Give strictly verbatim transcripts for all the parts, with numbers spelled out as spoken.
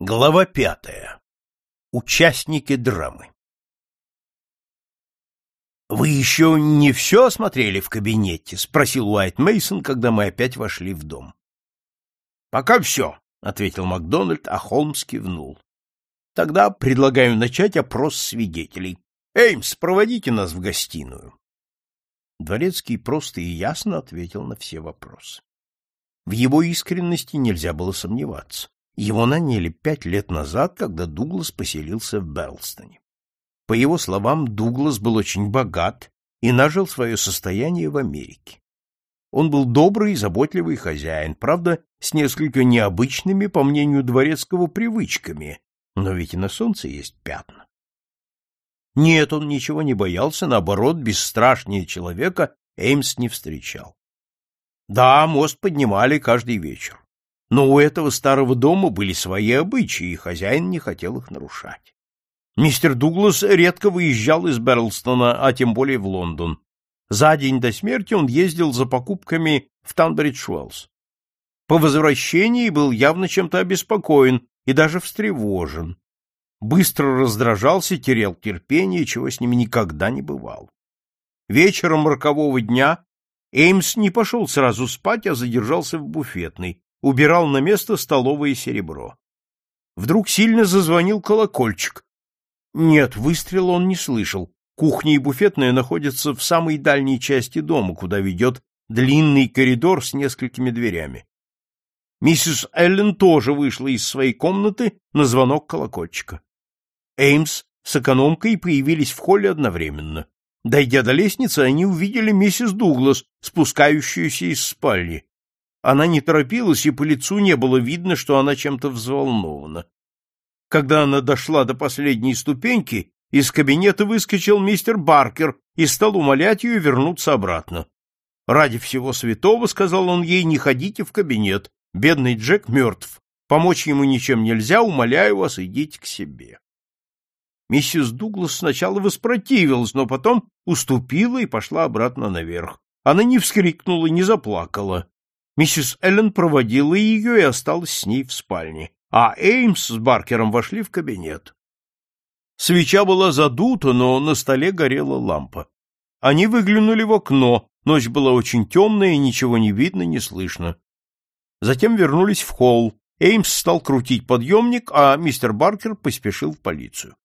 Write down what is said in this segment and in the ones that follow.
Глава пятая. Участники драмы. «Вы еще не все осмотрели в кабинете?» — спросил Уайт Мейсон, когда мы опять вошли в дом. «Пока все», — ответил Макдональд, а Холмс кивнул. «Тогда предлагаю начать опрос свидетелей. Эймс, проводите нас в гостиную». Дворецкий просто и ясно ответил на все вопросы. В его искренности нельзя было сомневаться. Его наняли пять лет назад, когда Дуглас поселился в Берлстоне. По его словам, Дуглас был очень богат и нажил свое состояние в Америке. Он был добрый и заботливый хозяин, правда, с несколько необычными, по мнению Дворецкого, привычками, но ведь и на солнце есть пятна. Нет, он ничего не боялся, наоборот, бесстрашнее человека Эймс не встречал. Да, мост поднимали каждый вечер. Но у этого старого дома были свои обычаи, и хозяин не хотел их нарушать. Мистер Дуглас редко выезжал из Берлстона, а тем более в Лондон. За день до смерти он ездил за покупками в Танбридж-Уэллс. По возвращении был явно чем-то обеспокоен и даже встревожен. Быстро раздражался, терял терпение, чего с ним никогда не бывало. Вечером рокового дня Эймс не пошел сразу спать, а задержался в буфетной, убирал на место столовое серебро. Вдруг сильно зазвонил колокольчик. Нет, выстрела он не слышал. Кухня и буфетная находятся в самой дальней части дома, куда ведет длинный коридор с несколькими дверями. Миссис Эллен тоже вышла из своей комнаты на звонок колокольчика. Эймс с экономкой появились в холле одновременно. Дойдя до лестницы, они увидели миссис Дуглас, спускающуюся из спальни. Она не торопилась, и по лицу не было видно, что она чем-то взволнована. Когда она дошла до последней ступеньки, из кабинета выскочил мистер Баркер и стал умолять ее вернуться обратно. «Ради всего святого, — сказал он ей, — не ходите в кабинет. Бедный Джек мертв. Помочь ему ничем нельзя, умоляю вас, идите к себе». Миссис Дуглас сначала воспротивилась, но потом уступила и пошла обратно наверх. Она не вскрикнула, не заплакала. Миссис Эллен проводила ее и осталась с ней в спальне, а Эймс с Баркером вошли в кабинет. Свеча была задута, но на столе горела лампа. Они выглянули в окно, ночь была очень темная, и ничего не видно, не слышно. Затем вернулись в холл. Эймс стал крутить подъемник, а мистер Баркер поспешил в полицию.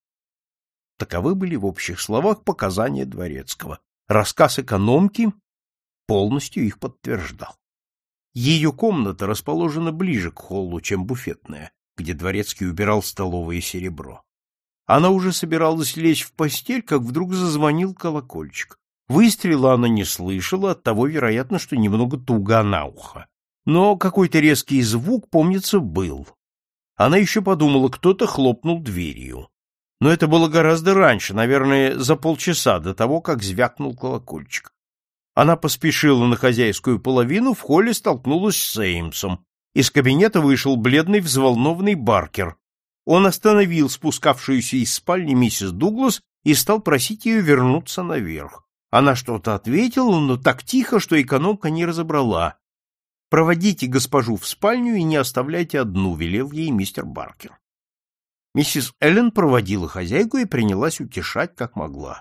Таковы были в общих словах показания Дворецкого. Рассказ экономки полностью их подтверждал. Ее комната расположена ближе к холлу, чем буфетная, где Дворецкий убирал столовое серебро. Она уже собиралась лечь в постель, как вдруг зазвонил колокольчик. Выстрела она не слышала, оттого, вероятно, что немного туго на ухо. Но какой-то резкий звук, помнится, был. Она еще подумала, кто-то хлопнул дверью. Но это было гораздо раньше, наверное, за полчаса до того, как звякнул колокольчик. Она поспешила на хозяйскую половину, в холле столкнулась с Эймсом. Из кабинета вышел бледный, взволнованный Баркер. Он остановил спускавшуюся из спальни миссис Дуглас и стал просить ее вернуться наверх. Она что-то ответила, но так тихо, что экономка не разобрала. «Проводите госпожу в спальню и не оставляйте одну», — велел ей мистер Баркер. Миссис Эллен проводила хозяйку и принялась утешать, как могла.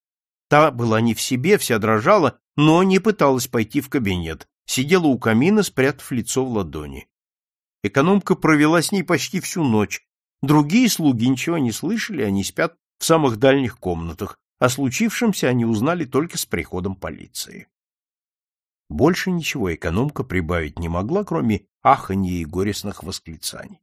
Та была не в себе, вся дрожала, но не пыталась пойти в кабинет, сидела у камина, спрятав лицо в ладони. Экономка провела с ней почти всю ночь. Другие слуги ничего не слышали, они спят в самых дальних комнатах, о случившемся они узнали только с приходом полиции. Больше ничего экономка прибавить не могла, кроме аханья и горестных восклицаний.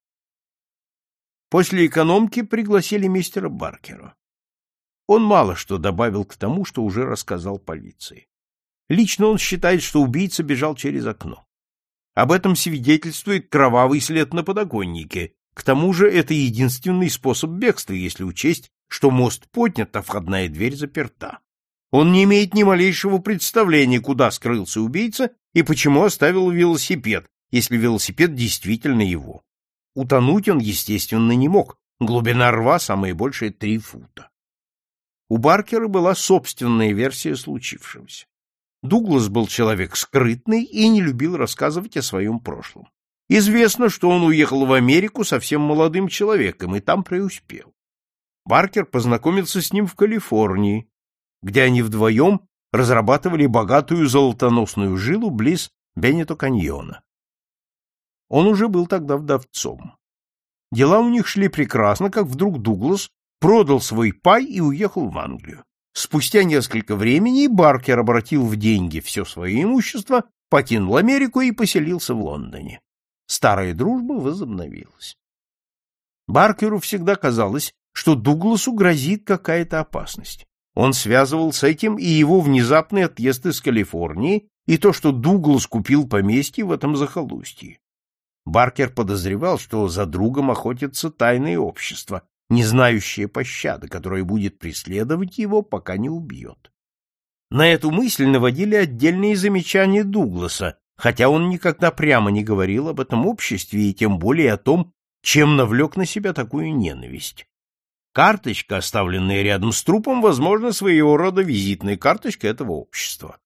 После экономки пригласили мистера Баркера. Он мало что добавил к тому, что уже рассказал полиции. Лично он считает, что убийца бежал через окно. Об этом свидетельствует кровавый след на подоконнике. К тому же это единственный способ бегства, если учесть, что мост поднят, а входная дверь заперта. Он не имеет ни малейшего представления, куда скрылся убийца и почему оставил велосипед, если велосипед действительно его. Утонуть он, естественно, не мог. Глубина рва самое большее три фута. У Баркера была собственная версия случившегося. Дуглас был человек скрытный и не любил рассказывать о своем прошлом. Известно, что он уехал в Америку совсем молодым человеком и там преуспел. Баркер познакомился с ним в Калифорнии, где они вдвоем разрабатывали богатую золотоносную жилу близ Бенито-каньона. Он уже был тогда вдовцом. Дела у них шли прекрасно, как вдруг Дуглас продал свой пай и уехал в Англию. Спустя несколько времени Баркер обратил в деньги все свое имущество, покинул Америку и поселился в Лондоне. Старая дружба возобновилась. Баркеру всегда казалось, что Дугласу грозит какая-то опасность. Он связывал с этим и его внезапный отъезд из Калифорнии, и то, что Дуглас купил поместье в этом захолустье. Баркер подозревал, что за другом охотится тайное общество, не знающее пощады, которое будет преследовать его, пока не убьет. На эту мысль наводили отдельные замечания Дугласа, хотя он никогда прямо не говорил об этом обществе и тем более о том, чем навлек на себя такую ненависть. Карточка, оставленная рядом с трупом, возможно, своего рода визитная карточка этого общества.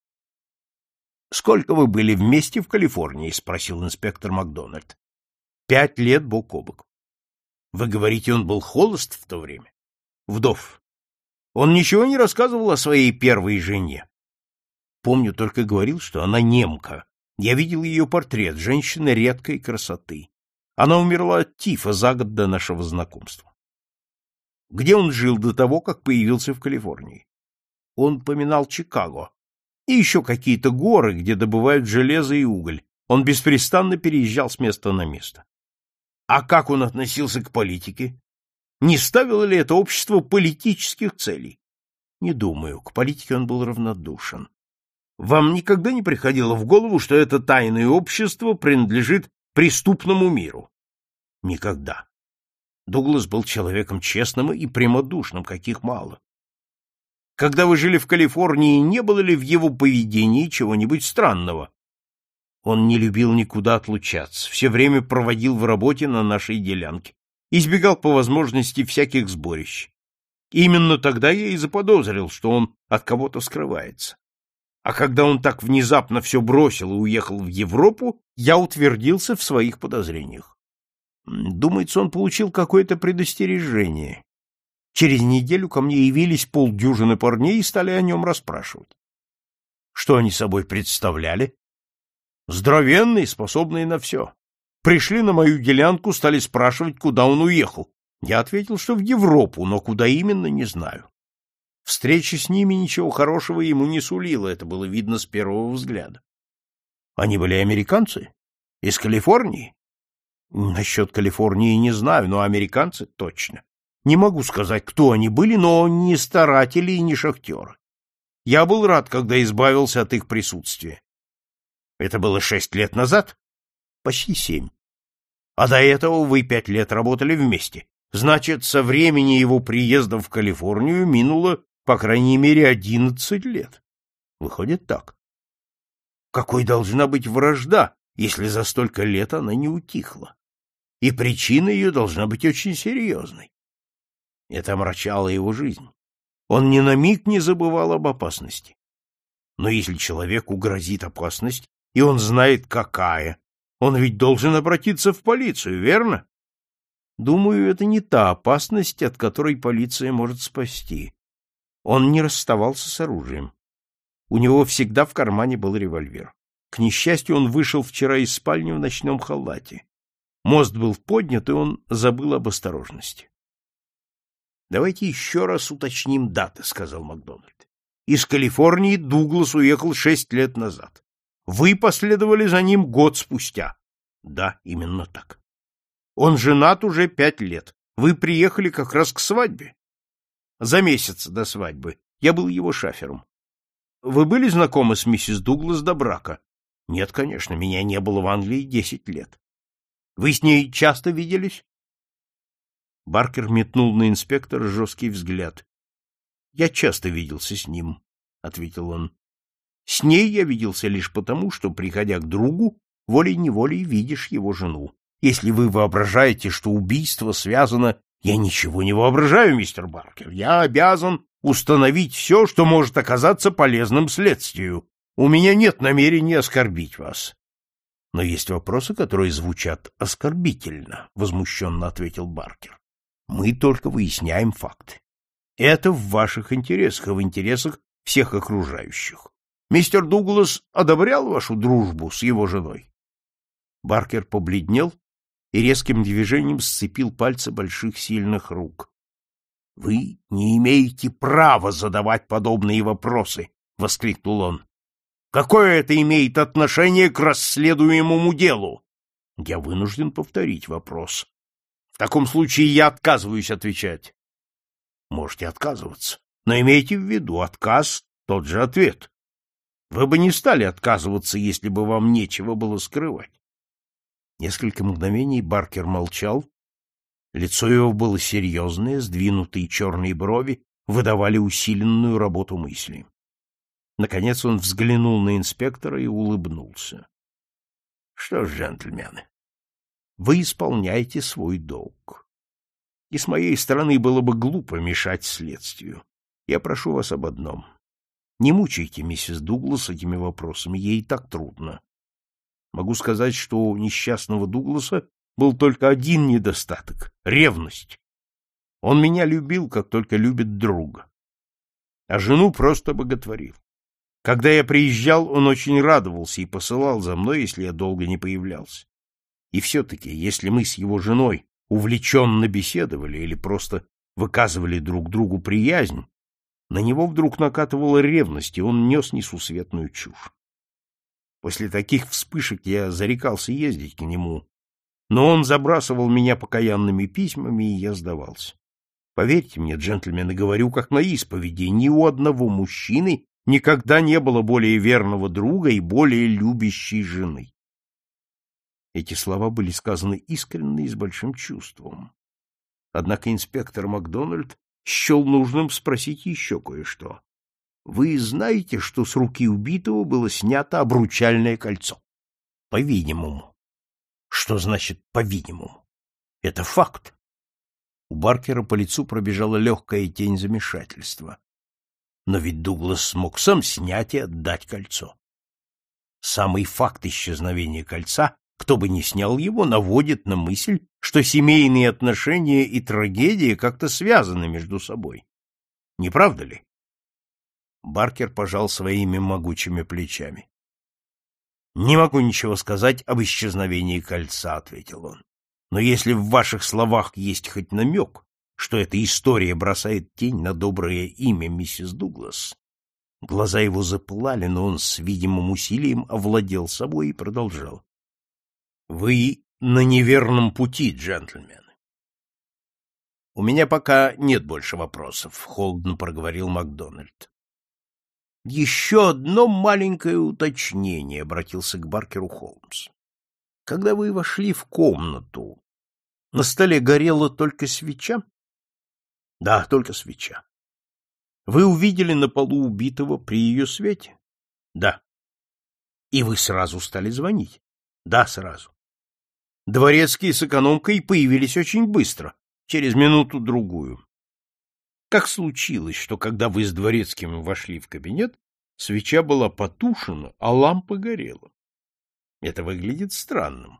— Сколько вы были вместе в Калифорнии? — спросил инспектор Макдональд. — Пять лет бок о бок. — Вы говорите, он был холост в то время? — Вдов. Он ничего не рассказывал о своей первой жене. Помню, только говорил, что она немка. Я видел ее портрет, женщина редкой красоты. Она умерла от тифа за год до нашего знакомства. Где он жил до того, как появился в Калифорнии? Он поминал Чикаго. И еще какие-то горы, где добывают железо и уголь. Он беспрестанно переезжал с места на место. А как он относился к политике? Не ставило ли это общество политических целей? Не думаю, к политике он был равнодушен. Вам никогда не приходило в голову, что это тайное общество принадлежит преступному миру? Никогда. Дуглас был человеком честным и прямодушным, каких мало. Когда вы жили в Калифорнии, не было ли в его поведении чего-нибудь странного? Он не любил никуда отлучаться, все время проводил в работе на нашей делянке, избегал по возможности всяких сборищ. Именно тогда я и заподозрил, что он от кого-то скрывается. А когда он так внезапно все бросил и уехал в Европу, я утвердился в своих подозрениях. Думается, он получил какое-то предостережение. Через неделю ко мне явились полдюжины парней и стали о нем расспрашивать. Что они собой представляли? Здоровенные, способные на все. Пришли на мою делянку, стали спрашивать, куда он уехал. Я ответил, что в Европу, но куда именно, не знаю. Встреча с ними ничего хорошего ему не сулила, это было видно с первого взгляда. Они были американцы? Из Калифорнии? Насчет Калифорнии не знаю, но американцы точно. Не могу сказать, кто они были, но не старатели и не шахтеры. Я был рад, когда избавился от их присутствия. Это было шесть лет назад? Почти семь. А до этого вы пять лет работали вместе. Значит, со времени его приезда в Калифорнию минуло, по крайней мере, одиннадцать лет. Выходит так. Какой должна быть вражда, если за столько лет она не утихла? И причина ее должна быть очень серьезной. Это омрачало его жизнь. Он ни на миг не забывал об опасности. Но если человеку грозит опасность, и он знает, какая, он ведь должен обратиться в полицию, верно? Думаю, это не та опасность, от которой полиция может спасти. Он не расставался с оружием. У него всегда в кармане был револьвер. К несчастью, он вышел вчера из спальни в ночном халате. Мост был поднят, и он забыл об осторожности. — Давайте еще раз уточним даты, — сказал Макдональд. — Из Калифорнии Дуглас уехал шесть лет назад. Вы последовали за ним год спустя. — Да, именно так. Он женат уже пять лет. Вы приехали как раз к свадьбе. За месяц до свадьбы. Я был его шафером. Вы были знакомы с миссис Дуглас до брака? Нет, конечно, меня не было в Англии десять лет. Вы с ней часто виделись? Баркер метнул на инспектора жесткий взгляд. — Я часто виделся с ним, — ответил он. — С ней я виделся лишь потому, что, приходя к другу, волей-неволей видишь его жену. Если вы воображаете, что убийство связано... Я ничего не воображаю, мистер Баркер. Я обязан установить все, что может оказаться полезным следствию. У меня нет намерения оскорбить вас. — Но есть вопросы, которые звучат оскорбительно, — возмущенно ответил Баркер. — Мы только выясняем факты. Это в ваших интересах и в интересах всех окружающих. Мистер Дуглас одобрял вашу дружбу с его женой? Баркер побледнел и резким движением сцепил пальцы больших сильных рук. — Вы не имеете права задавать подобные вопросы! — воскликнул он. — Какое это имеет отношение к расследуемому делу? Я вынужден повторить вопрос. В таком случае я отказываюсь отвечать. Можете отказываться, но имейте в виду, отказ — тот же ответ. Вы бы не стали отказываться, если бы вам нечего было скрывать. Несколько мгновений Баркер молчал. Лицо его было серьезное, сдвинутые черные брови выдавали усиленную работу мысли. Наконец он взглянул на инспектора и улыбнулся. — Что ж, джентльмены, вы исполняете свой долг. И с моей стороны было бы глупо мешать следствию. Я прошу вас об одном. Не мучайте миссис Дуглас этими вопросами, ей так трудно. Могу сказать, что у несчастного Дугласа был только один недостаток — ревность. Он меня любил, как только любит друга. А жену просто боготворил. Когда я приезжал, он очень радовался и посылал за мной, если я долго не появлялся. И все-таки, если мы с его женой увлеченно беседовали или просто выказывали друг другу приязнь, на него вдруг накатывала ревность, и он нес несусветную чушь. После таких вспышек я зарекался ездить к нему, но он забрасывал меня покаянными письмами, и я сдавался. Поверьте мне, джентльмены, говорю как на исповеди, ни у одного мужчины никогда не было более верного друга и более любящей жены. Эти слова были сказаны искренне и с большим чувством. Однако инспектор Макдональд счел нужным спросить еще кое-что. — Вы знаете, что с руки убитого было снято обручальное кольцо? — По-видимому. — Что значит «по-видимому»? — Это факт. У Баркера по лицу пробежала легкая тень замешательства. Но ведь Дуглас смог сам снять и отдать кольцо. Самый факт исчезновения кольца, кто бы ни снял его, наводит на мысль, что семейные отношения и трагедия как-то связаны между собой. Не правда ли? Баркер пожал своими могучими плечами. — Не могу ничего сказать об исчезновении кольца, — ответил он. — Но если в ваших словах есть хоть намек, что эта история бросает тень на доброе имя миссис Дуглас... Глаза его запылали, но он с видимым усилием овладел собой и продолжал. — Вы на неверном пути, джентльмены. — У меня пока нет больше вопросов, — холодно проговорил Макдональд. — Еще одно маленькое уточнение, — обратился к Баркеру Холмс. — Когда вы вошли в комнату, на столе горела только свеча? — Да, только свеча. — Вы увидели на полу убитого при ее свете? — Да. — И вы сразу стали звонить? — Да, сразу. Дворецкий с экономкой появились очень быстро, через минуту-другую. Как случилось, что, когда вы с дворецким вошли в кабинет, свеча была потушена, а лампа горела? Это выглядит странным.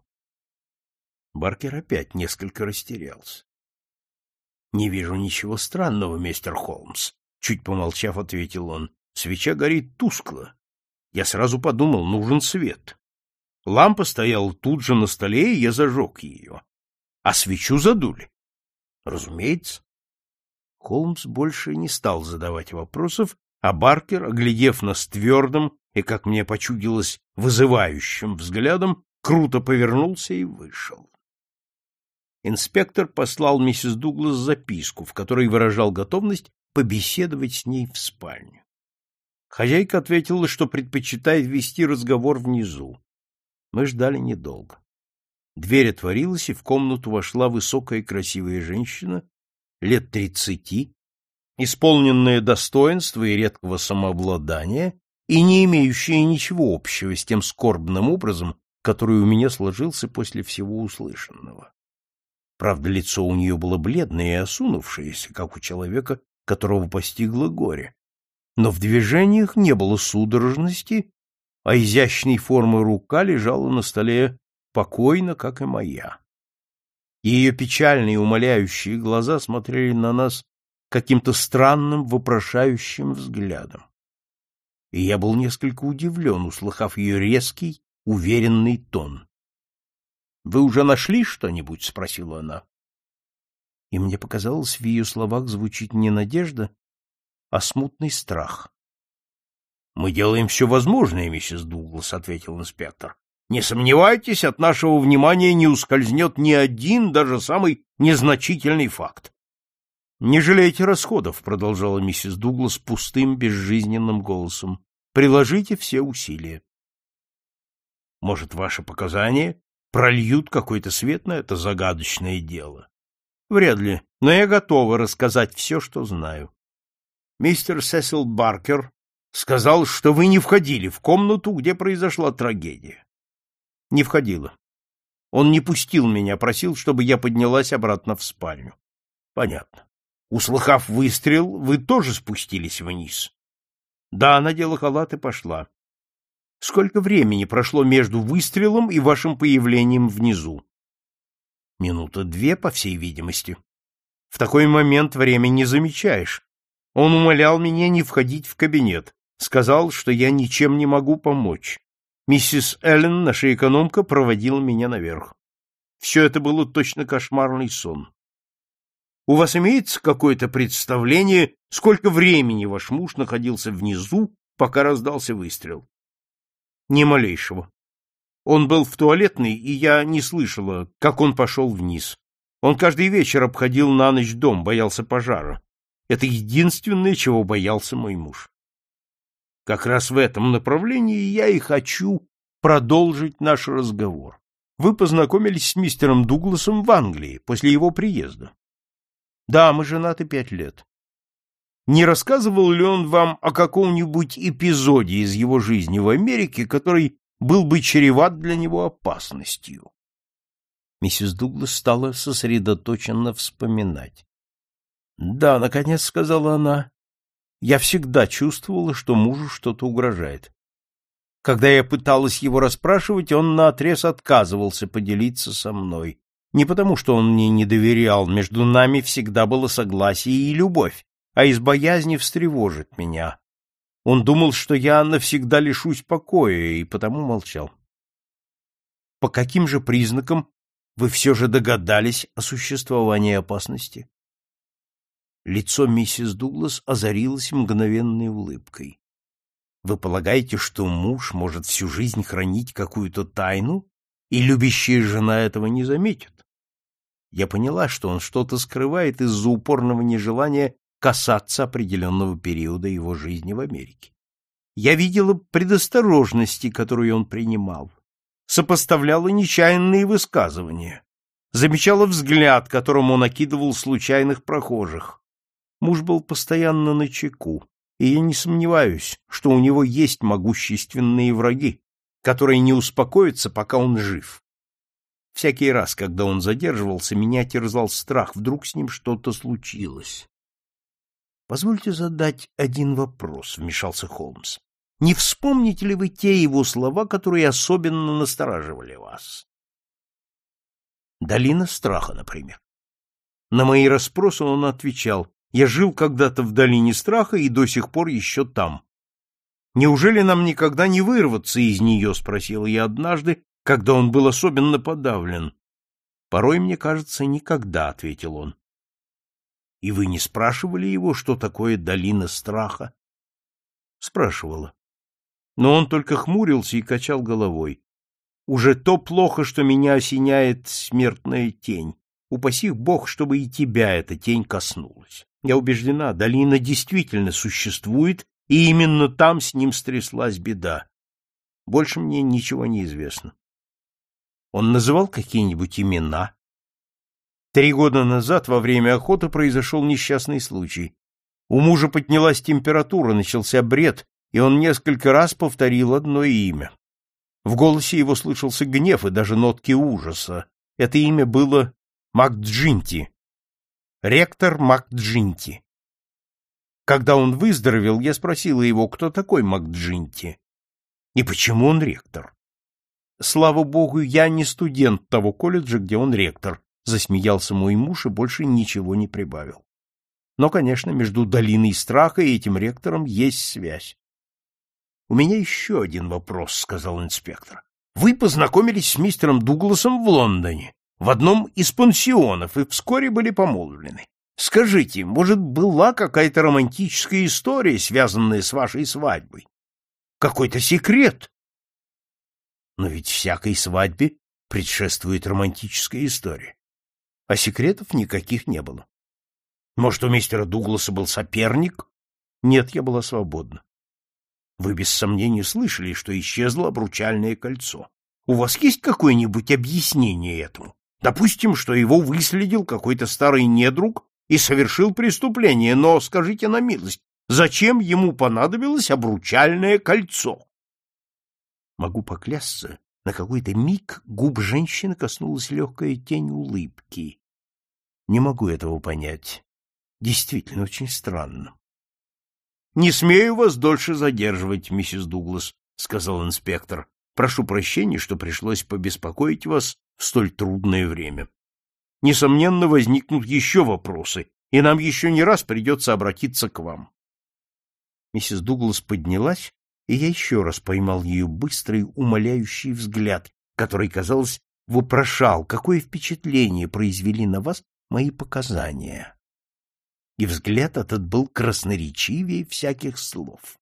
Баркер опять несколько растерялся. — Не вижу ничего странного, мистер Холмс, — чуть помолчав, ответил он. — Свеча горит тускло. Я сразу подумал, нужен свет. Лампа стояла тут же на столе, и я зажег ее. А свечу задули. Разумеется. Холмс больше не стал задавать вопросов, а Баркер, оглядев нас твердым и, как мне почудилось, вызывающим взглядом, круто повернулся и вышел. Инспектор послал миссис Дуглас записку, в которой выражал готовность побеседовать с ней в спальню. Хозяйка ответила, что предпочитает вести разговор внизу. Мы ждали недолго. Дверь отворилась, и в комнату вошла высокая красивая женщина, лет тридцати, исполненная достоинства и редкого самообладания и не имеющая ничего общего с тем скорбным образом, который у меня сложился после всего услышанного. Правда, лицо у нее было бледное и осунувшееся, как у человека, которого постигло горе. Но в движениях не было судорожности, а изящной формы рука лежала на столе покойно, как и моя. Ее печальные умоляющие глаза смотрели на нас каким-то странным вопрошающим взглядом. И я был несколько удивлен, услыхав ее резкий, уверенный тон. — Вы уже нашли что-нибудь? — спросила она. И мне показалось, в ее словах звучит не надежда, а смутный страх. — Мы делаем все возможное, миссис Дуглас, — ответил инспектор. — Не сомневайтесь, от нашего внимания не ускользнет ни один, даже самый незначительный факт. — Не жалейте расходов, — продолжала миссис Дуглас пустым, безжизненным голосом. — Приложите все усилия. — Может, ваши показания прольют какой-то свет на это загадочное дело? — Вряд ли, но я готова рассказать все, что знаю. Мистер Сесил Баркер сказал, что вы не входили в комнату, где произошла трагедия. — Не входила. Он не пустил меня, просил, чтобы я поднялась обратно в спальню. — Понятно. Услыхав выстрел, вы тоже спустились вниз? — Да, надела халат и пошла. — Сколько времени прошло между выстрелом и вашим появлением внизу? — Минута две, по всей видимости. В такой момент время не замечаешь. Он умолял меня не входить в кабинет, сказал, что я ничем не могу помочь. Миссис Эллен, наша экономка, проводила меня наверх. Все это было точно кошмарный сон. У вас имеется какое-то представление, сколько времени ваш муж находился внизу, пока раздался выстрел? Ни малейшего. Он был в туалетной, и я не слышала, как он пошел вниз. Он каждый вечер обходил на ночь дом, боялся пожара. Это единственное, чего боялся мой муж. Как раз в этом направлении я и хочу продолжить наш разговор. Вы познакомились с мистером Дугласом в Англии после его приезда. Да, мы женаты пять лет. Не рассказывал ли он вам о каком-нибудь эпизоде из его жизни в Америке, который был бы чреват для него опасностью? Миссис Дуглас стала сосредоточенно вспоминать. Да, наконец, сказала она, я всегда чувствовала, что мужу что-то угрожает. Когда я пыталась его расспрашивать, он наотрез отказывался поделиться со мной. Не потому, что он мне не доверял, между нами всегда было согласие и любовь, а из боязни встревожить меня. Он думал, что я навсегда лишусь покоя, и потому молчал. По каким же признакам вы все же догадались о существовании опасности? Лицо миссис Дуглас озарилось мгновенной улыбкой. Вы полагаете, что муж может всю жизнь хранить какую-то тайну, и любящая жена этого не заметит? Я поняла, что он что-то скрывает из-за упорного нежелания касаться определенного периода его жизни в Америке. Я видела предосторожности, которые он принимал, сопоставляла нечаянные высказывания, замечала взгляд, которым он окидывал случайных прохожих. Муж был постоянно начеку, и я не сомневаюсь, что у него есть могущественные враги, которые не успокоятся, пока он жив. Всякий раз, когда он задерживался, меня терзал страх, вдруг с ним что-то случилось. — Позвольте задать один вопрос, — вмешался Холмс. — Не вспомните ли вы те его слова, которые особенно настораживали вас? Долина страха, например. На мои расспросы он отвечал: я жил когда-то в долине страха и до сих пор еще там. Неужели нам никогда не вырваться из нее, спросила я однажды, когда он был особенно подавлен. Порой, мне кажется, никогда, ответил он. И вы не спрашивали его, что такое долина страха? Спрашивала. Но он только хмурился и качал головой. Уже то плохо, что меня осеняет смертная тень. Упаси Бог, чтобы и тебя эта тень коснулась. Я убеждена, долина действительно существует, и именно там с ним стряслась беда. Больше мне ничего не известно. Он называл какие-нибудь имена? Три года назад во время охоты произошел несчастный случай. У мужа поднялась температура, начался бред, и он несколько раз повторил одно имя. В голосе его слышался гнев и даже нотки ужаса. Это имя было Макджинти. Ректор Макджинти. Когда он выздоровел, я спросила его, кто такой Макджинти. И почему он ректор? Слава богу, я не студент того колледжа, где он ректор, засмеялся мой муж и больше ничего не прибавил. Но, конечно, между долиной страха и этим ректором есть связь. — У меня еще один вопрос, — сказал инспектор. — Вы познакомились с мистером Дугласом в Лондоне, в одном из пансионов, и вскоре были помолвлены. Скажите, может, была какая-то романтическая история, связанная с вашей свадьбой? Какой-то секрет? Но ведь всякой свадьбе предшествует романтическая история. А секретов никаких не было. Может, у мистера Дугласа был соперник? Нет, я была свободна. Вы без сомнения слышали, что исчезло обручальное кольцо. У вас есть какое-нибудь объяснение этому? Допустим, что его выследил какой-то старый недруг и совершил преступление, но, скажите на милость, зачем ему понадобилось обручальное кольцо? Могу поклясться, на какой-то миг губ женщины коснулась легкая тень улыбки. Не могу этого понять. Действительно, очень странно. — Не смею вас дольше задерживать, миссис Дуглас, — сказал инспектор. — Прошу прощения, что пришлось побеспокоить вас в столь трудное время. Несомненно, возникнут еще вопросы, и нам еще не раз придется обратиться к вам. Миссис Дуглас поднялась, и я еще раз поймал ее быстрый, умоляющий взгляд, который, казалось, вопрошал, какое впечатление произвели на вас мои показания. И взгляд этот был красноречивее всяких слов.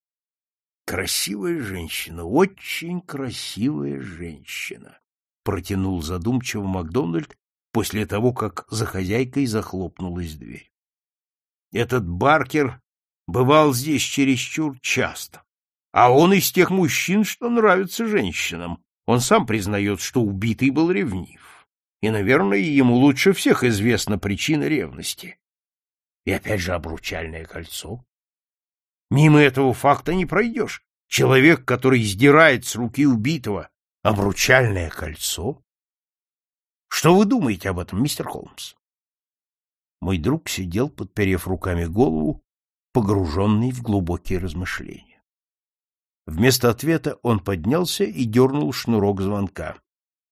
«Красивая женщина, очень красивая женщина», — протянул задумчиво Макдональд после того, как за хозяйкой захлопнулась дверь. «Этот Баркер бывал здесь чересчур часто, а он из тех мужчин, что нравятся женщинам. Он сам признает, что убитый был ревнив, и, наверное, ему лучше всех известна причина ревности. И опять же обручальное кольцо. Мимо этого факта не пройдешь. Человек, который сдирает с руки убитого обручальное кольцо. Что вы думаете об этом, мистер Холмс?» Мой друг сидел, подперев руками голову, погруженный в глубокие размышления. Вместо ответа он поднялся и дернул шнурок звонка.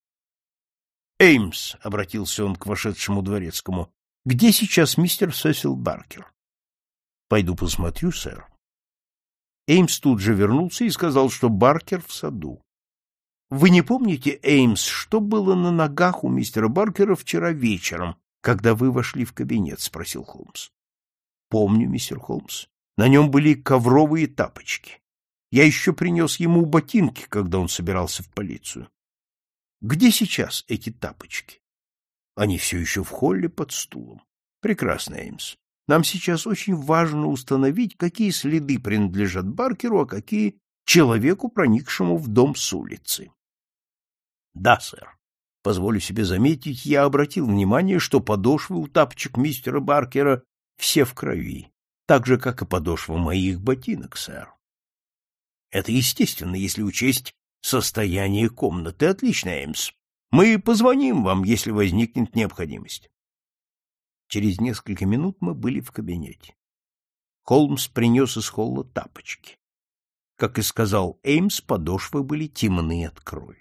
«Эймс», — обратился он к вошедшему дворецкому, — «где сейчас мистер Сесил Баркер?» «Пойду посмотрю, сэр». Эймс тут же вернулся и сказал, что Баркер в саду. «Вы не помните, Эймс, что было на ногах у мистера Баркера вчера вечером, когда вы вошли в кабинет?» — спросил Холмс. «Помню, мистер Холмс. На нем были ковровые тапочки. Я еще принес ему ботинки, когда он собирался в полицию. Где сейчас эти тапочки?» «Они все еще в холле под стулом». «Прекрасно, Эймс. Нам сейчас очень важно установить, какие следы принадлежат Баркеру, а какие человеку, проникшему в дом с улицы». «Да, сэр. Позволю себе заметить, я обратил внимание, что подошвы у тапочек мистера Баркера все в крови, так же, как и подошва моих ботинок, сэр. Это естественно, если учесть состояние комнаты. Отлично, Эймс. Мы позвоним вам, если возникнет необходимость». Через несколько минут мы были в кабинете. Холмс принес из холла тапочки. Как и сказал Эймс, подошвы были темны от крови.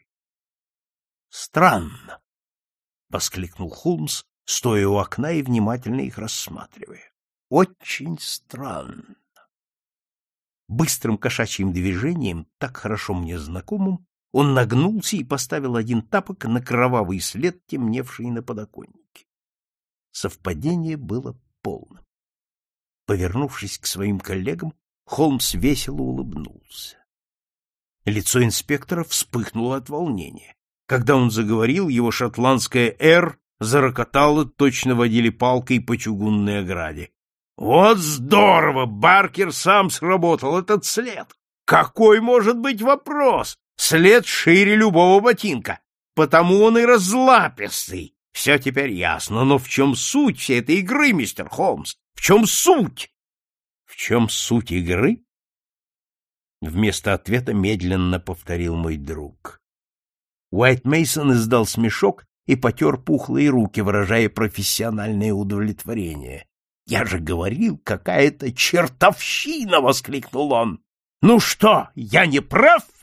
«Странно!» — воскликнул Холмс, стоя у окна и внимательно их рассматривая. «Очень странно!» Быстрым кошачьим движением, так хорошо мне знакомым, он нагнулся и поставил один тапок на кровавый след, темневший на подоконнике. Совпадение было полным. Повернувшись к своим коллегам, Холмс весело улыбнулся. Лицо инспектора вспыхнуло от волнения. Когда он заговорил, его шотландское «Р» зарокотало, точно водили палкой по чугунной ограде. «Вот здорово! Баркер сам сработал этот след! Какой может быть вопрос? След шире любого ботинка, потому он и разлапистый. Все теперь ясно, но в чем суть всей этой игры, мистер Холмс? В чем суть?» «В чем суть игры?» Вместо ответа медленно повторил мой друг. Уайт Мейсон издал смешок и потер пухлые руки, выражая профессиональное удовлетворение. «Я же говорил, какая-то чертовщина!» — воскликнул он. «Ну что, я не прав?»